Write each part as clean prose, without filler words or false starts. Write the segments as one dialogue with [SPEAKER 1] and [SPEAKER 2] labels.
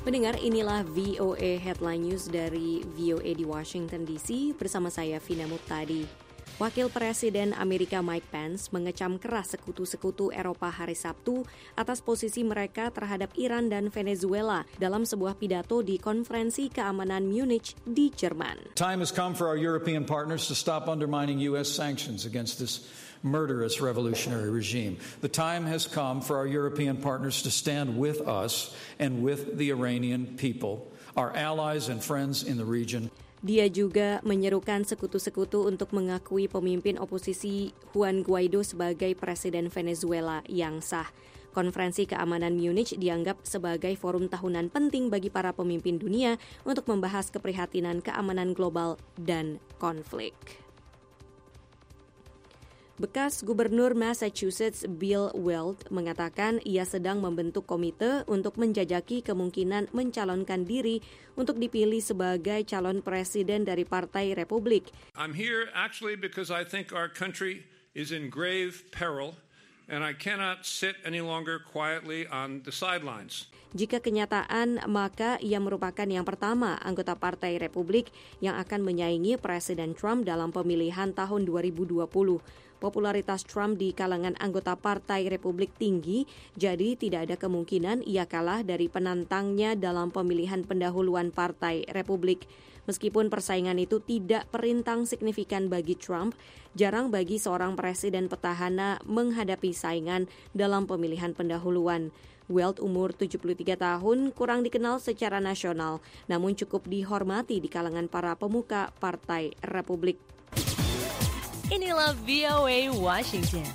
[SPEAKER 1] Pendengar, inilah VOA Headline News dari VOA di Washington DC bersama saya Vina Muptadi. Wakil Presiden Amerika Mike Pence mengecam keras sekutu-sekutu Eropa hari Sabtu atas posisi mereka terhadap Iran dan Venezuela dalam sebuah pidato di Konferensi Keamanan Munich di Jerman.
[SPEAKER 2] Time has come for our European partners to stop undermining U.S. sanctions against this murderous revolutionary regime. The time has come for our European partners to stand with us and with the Iranian people, our allies and friends in the region.
[SPEAKER 1] Dia juga menyerukan sekutu-sekutu untuk mengakui pemimpin oposisi Juan Guaido sebagai presiden Venezuela yang sah. Konferensi Keamanan Munich dianggap sebagai forum tahunan penting bagi para pemimpin dunia untuk membahas keprihatinan keamanan global dan konflik. Bekas Gubernur Massachusetts Bill Weld mengatakan ia sedang membentuk komite untuk menjajaki kemungkinan mencalonkan diri untuk dipilih sebagai calon presiden dari Partai Republik.
[SPEAKER 3] I'm here actually because I think our country is in grave peril and I cannot sit any longer quietly on the sidelines.
[SPEAKER 1] Jika kenyataan, maka ia merupakan yang pertama anggota Partai Republik yang akan menyaingi Presiden Trump dalam pemilihan tahun 2020. Popularitas Trump di kalangan anggota Partai Republik tinggi, jadi tidak ada kemungkinan ia kalah dari penantangnya dalam pemilihan pendahuluan Partai Republik. Meskipun persaingan itu tidak perintang signifikan bagi Trump, jarang bagi seorang presiden petahana menghadapi saingan dalam pemilihan pendahuluan. Weld umur 73 tahun, kurang dikenal secara nasional, namun cukup dihormati di kalangan para pemuka Partai Republik.
[SPEAKER 4] Inilah VOA Washington.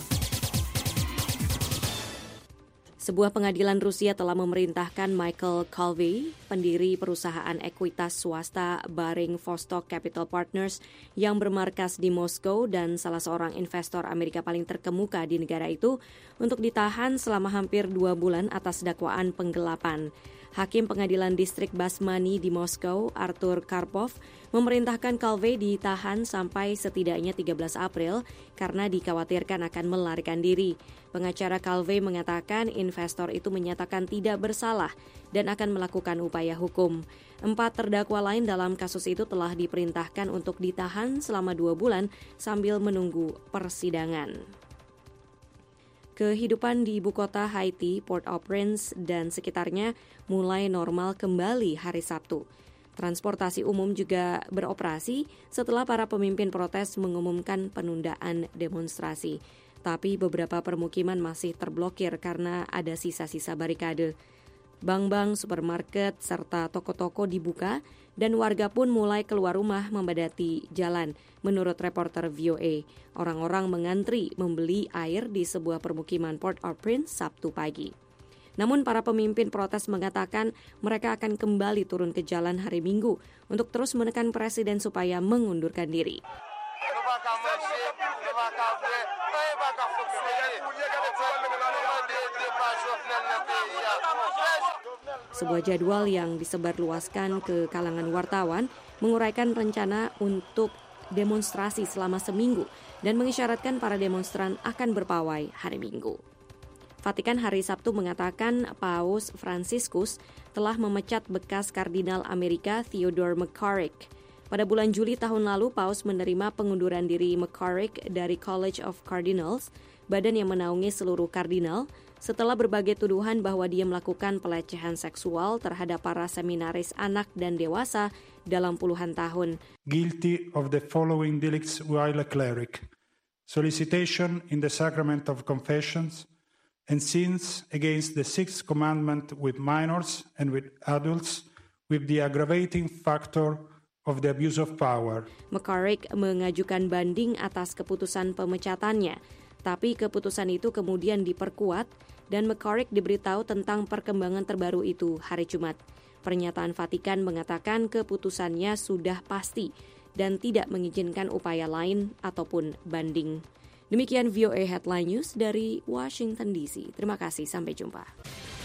[SPEAKER 1] Sebuah pengadilan Rusia telah memerintahkan Michael Calvey, pendiri perusahaan ekuitas swasta Baring Vostok Capital Partners yang bermarkas di Moskow dan salah seorang investor Amerika paling terkemuka di negara itu, untuk ditahan selama hampir 2 bulan atas dakwaan penggelapan. Hakim Pengadilan Distrik Basmani di Moskow, Artur Karpov, memerintahkan Calvey ditahan sampai setidaknya 13 April karena dikhawatirkan akan melarikan diri. Pengacara Calvey mengatakan investor itu menyatakan tidak bersalah dan akan melakukan upaya hukum. 4 terdakwa lain dalam kasus itu telah diperintahkan untuk ditahan selama 2 bulan sambil menunggu persidangan. Kehidupan di ibu kota Haiti, Port-au-Prince dan sekitarnya mulai normal kembali hari Sabtu. Transportasi umum juga beroperasi setelah para pemimpin protes mengumumkan penundaan demonstrasi. Tapi beberapa permukiman masih terblokir karena ada sisa-sisa barikade. Bank-bank, supermarket, serta toko-toko dibuka dan warga pun mulai keluar rumah membadati jalan. Menurut reporter VOA, orang-orang mengantri membeli air di sebuah permukiman Port-au-Prince Sabtu pagi. Namun para pemimpin protes mengatakan mereka akan kembali turun ke jalan hari Minggu untuk terus menekan presiden supaya mengundurkan diri. Sebuah jadwal yang disebarluaskan ke kalangan wartawan menguraikan rencana untuk demonstrasi selama seminggu dan mengisyaratkan para demonstran akan berpawai hari Minggu. Vatikan hari Sabtu mengatakan Paus Franciscus telah memecat bekas kardinal Amerika Theodore McCarrick. Pada bulan Juli tahun lalu, Paus menerima pengunduran diri McCarrick dari College of Cardinals, badan yang menaungi seluruh kardinal, setelah berbagai tuduhan bahwa dia melakukan pelecehan seksual terhadap para seminaris anak dan dewasa dalam puluhan tahun.
[SPEAKER 5] Guilty of the following delicts while a cleric: solicitation in the sacrament of confessions, and sins against the sixth commandment with minors and with adults, with the aggravating factor of the abuse of power.
[SPEAKER 1] McCarrick mengajukan banding atas keputusan pemecatannya, tapi keputusan itu kemudian diperkuat dan McCarrick diberitahu tentang perkembangan terbaru itu hari Jumat. Pernyataan Vatikan mengatakan keputusannya sudah pasti dan tidak mengizinkan upaya lain ataupun banding. Demikian VOA Headline News dari Washington DC. Terima kasih, sampai jumpa.